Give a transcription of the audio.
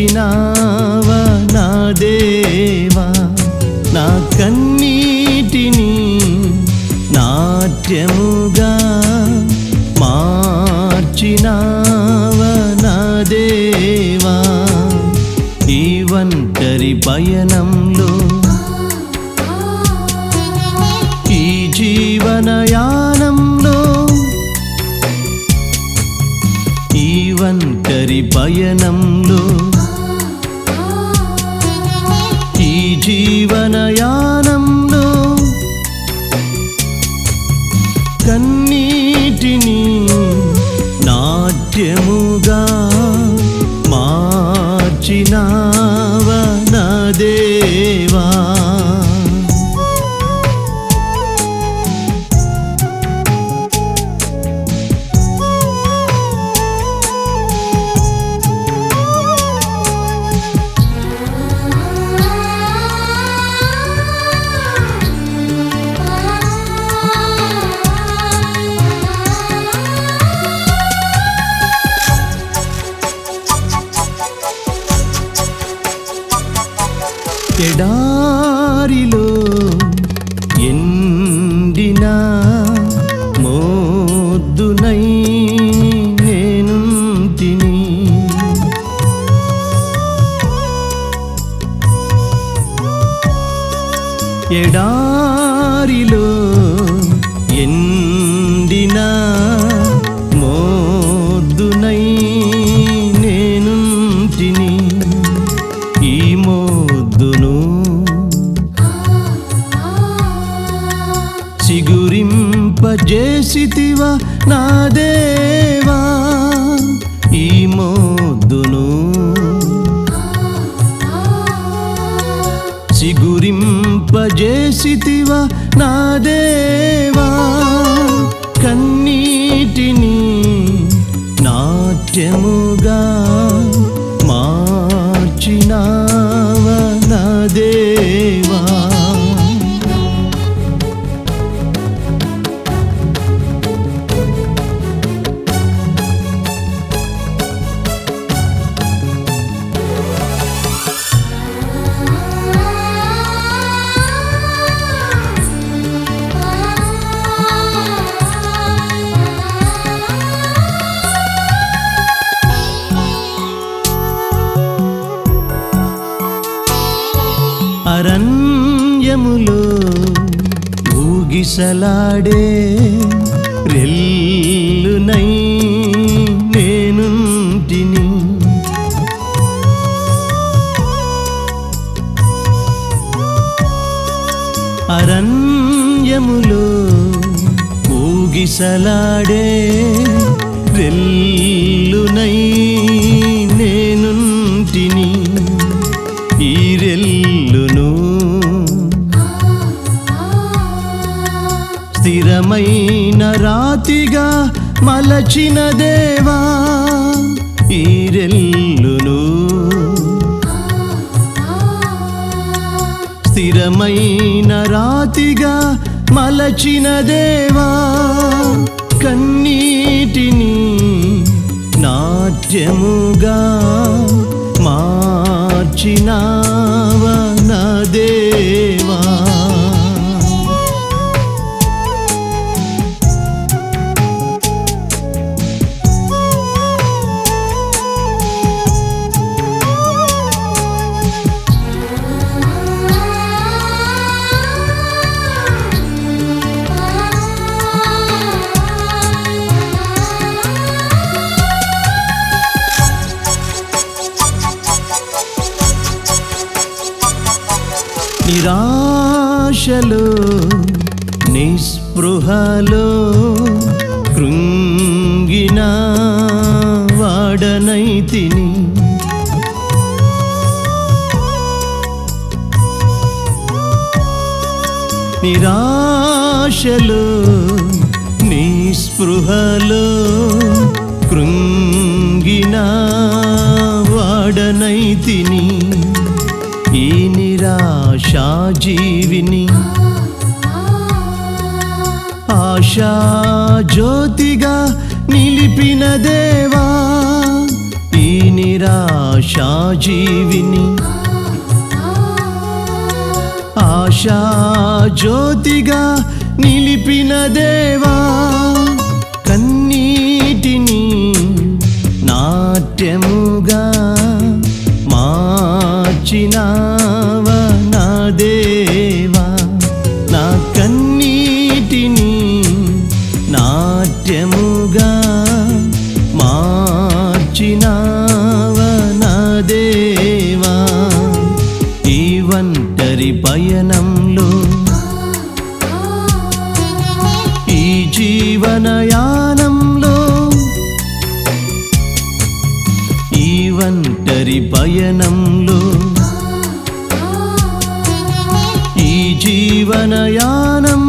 మార్చినావా నా దేవా, నా కన్నీటిని నాట్యముగా మార్చినావా నా దేవా. ఈ ఒంటరి పయనంలో ఈ జీవనయానంలో, ఈ ఒంటరి పయనంలో ఈ జీవనయానంలో కన్నీటిని నాట్యముగా మార్చినావా నా దేవా. ఎడారిలో ఎండిన మోద్దునై నేనుంటిని, ఎడారిలో ఎండిన మోద్దునై నేనుంటిని. ఈ మోద్దును చిగురింపజేసితివా నా దేవా, ఈ మోద్దును చిగురింపజేసితివా నా దేవా. కన్నీటిని నాట్యముగా మార్చినావా నా దేవా. అరణ్యములో ఊగిసలాడే రెల్లునై నేనుంటిని, అరణ్యములో ఊగిసలాడే రెల్లునై నేనుంటిని. ఈ రెల్లును స్థిరమైన రాతిగా మలచిన దేవా, ఈ రెల్లును స్థిరమైన రాతిగా మలచిన దేవా. కన్నీటిని నాట్యముగా మార్చినావా నా దేవా. నిరాశలో నిస్పృహలో కృంగిన వాడనైతిని, నిరాశలో నిస్పృహలో కృంగిన వాడనైతిని. ఈ నిరాశా జీవిని ఆశా జ్యోతిగా నిలిపిన దేవా, ఈ నిరాశా జీవిని ఆశా జ్యోతిగా నిలిపిన దేవా, కన్నీటిని నాట్యముగా మార్చినావా నా దేవా, నా కన్నీటిని నాట్యముగా మార్చినావా నా దేవా. ఈ ఒంటరి పయనంలో ఈ జీవనయానంలో, ఈ ఒంటరి పయనంలో ఈ జీవనయానం